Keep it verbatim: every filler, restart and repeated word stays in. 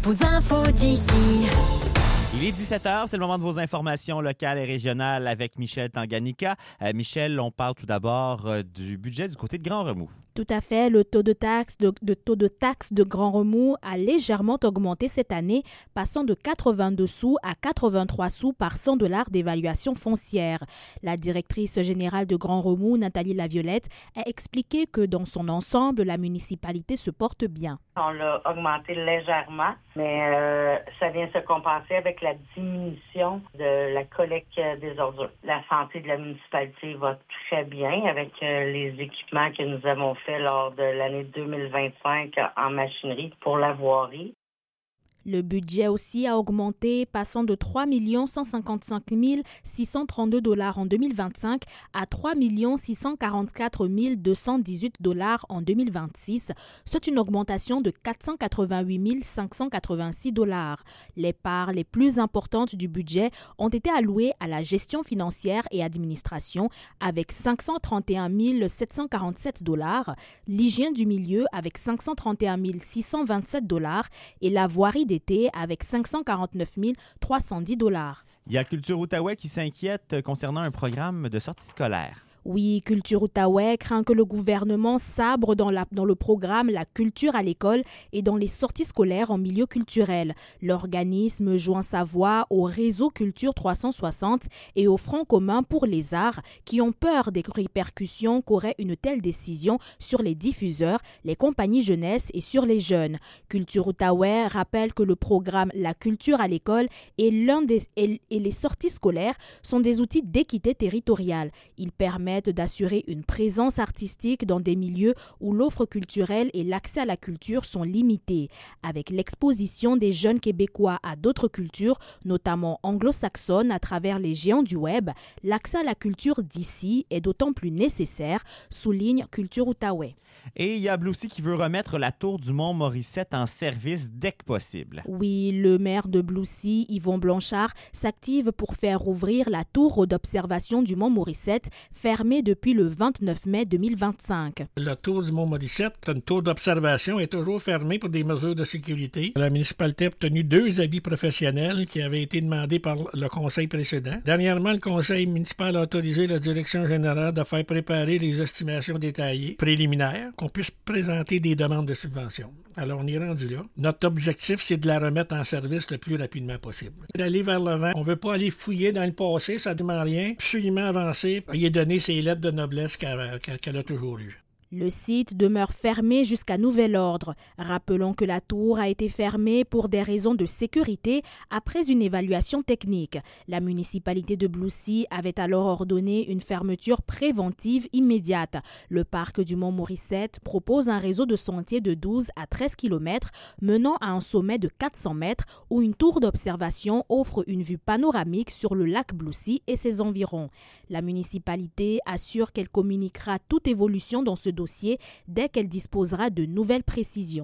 vos infos d'ici. Il est dix-sept heures, c'est le moment de vos informations locales et régionales avec Michel Tanganika. Euh, Michel, on parle tout d'abord euh, du budget du côté de Grand Remous. Tout à fait. Le taux de taxe de, de taux de taxe de Grand Remous a légèrement augmenté cette année, passant de quatre-vingt-deux sous à quatre-vingt-trois sous par cent dollars d'évaluation foncière. La directrice générale de Grand Remous, Nathalie Laviolette, a expliqué que dans son ensemble, la municipalité se porte bien. On l'a augmenté légèrement, mais euh, ça vient se compenser avec la diminution de la collecte des ordures. La santé de la municipalité va très bien avec euh, les équipements que nous avons fait lors de l'année deux mille vingt-cinq en machinerie pour la voirie. Le budget aussi a augmenté, passant de trois millions cent cinquante-cinq mille six cent trente-deux dollars en deux mille vingt-cinq à trois millions six cent quarante-quatre mille deux cent dix-huit dollars en deux mille vingt-six. C'est une augmentation de quatre cent quatre-vingt-huit mille cinq cent quatre-vingt-six dollars. Les parts les plus importantes du budget ont été allouées à la gestion financière et administration avec cinq cent trente et un mille sept cent quarante-sept dollars, l'hygiène du milieu avec cinq cent trente et un mille six cent vingt-sept dollars et la voirie d'été avec cinq cent quarante-neuf mille trois cent dix dollars. Il y a Culture Outaouais qui s'inquiète concernant un programme de sortie scolaire. Oui, Culture Outaouais craint que le gouvernement sabre dans, la, dans le programme La culture à l'école et dans les sorties scolaires en milieu culturel. L'organisme joint sa voix au réseau Culture trois cent soixante et au Front commun pour les arts qui ont peur des répercussions qu'aurait une telle décision sur les diffuseurs, les compagnies jeunesse et sur les jeunes. Culture Outaouais rappelle que le programme La culture à l'école et, l'un des, et, et les sorties scolaires sont des outils d'équité territoriale. Ils permettent d'assurer une présence artistique dans des milieux où l'offre culturelle et l'accès à la culture sont limités. Avec l'exposition des jeunes Québécois à d'autres cultures, notamment anglo-saxonnes à travers les géants du web, l'accès à la culture d'ici est d'autant plus nécessaire, souligne Culture Outaouais. Et il y a Bloussy qui veut remettre la tour du Mont Morissette en service dès que possible. Oui, le maire de Bloussy, Yvon Blanchard, s'active pour faire ouvrir la tour d'observation du Mont Morissette, fermée depuis le vingt-neuf mai deux mille vingt-cinq. La tour du Mont Morissette, une tour d'observation, est toujours fermée pour des mesures de sécurité. La municipalité a obtenu deux avis professionnels qui avaient été demandés par le conseil précédent. Dernièrement, le conseil municipal a autorisé la direction générale de faire préparer les estimations détaillées préliminaires, qu'on puisse présenter des demandes de subvention. Alors, on est rendu là. Notre objectif, c'est de la remettre en service le plus rapidement possible. D'aller vers l'avant, on ne veut pas aller fouiller dans le passé, ça ne demande rien. Absolument avancer, y donner ses lettres de noblesse qu'elle, qu'elle a toujours eues. Le site demeure fermé jusqu'à nouvel ordre. Rappelons que la tour a été fermée pour des raisons de sécurité après une évaluation technique. La municipalité de Bloussy avait alors ordonné une fermeture préventive immédiate. Le parc du Mont Morissette propose un réseau de sentiers de douze à treize kilomètres menant à un sommet de quatre cents mètres où une tour d'observation offre une vue panoramique sur le lac Bloussy et ses environs. La municipalité assure qu'elle communiquera toute évolution dans ce dossier dès qu'elle disposera de nouvelles précisions.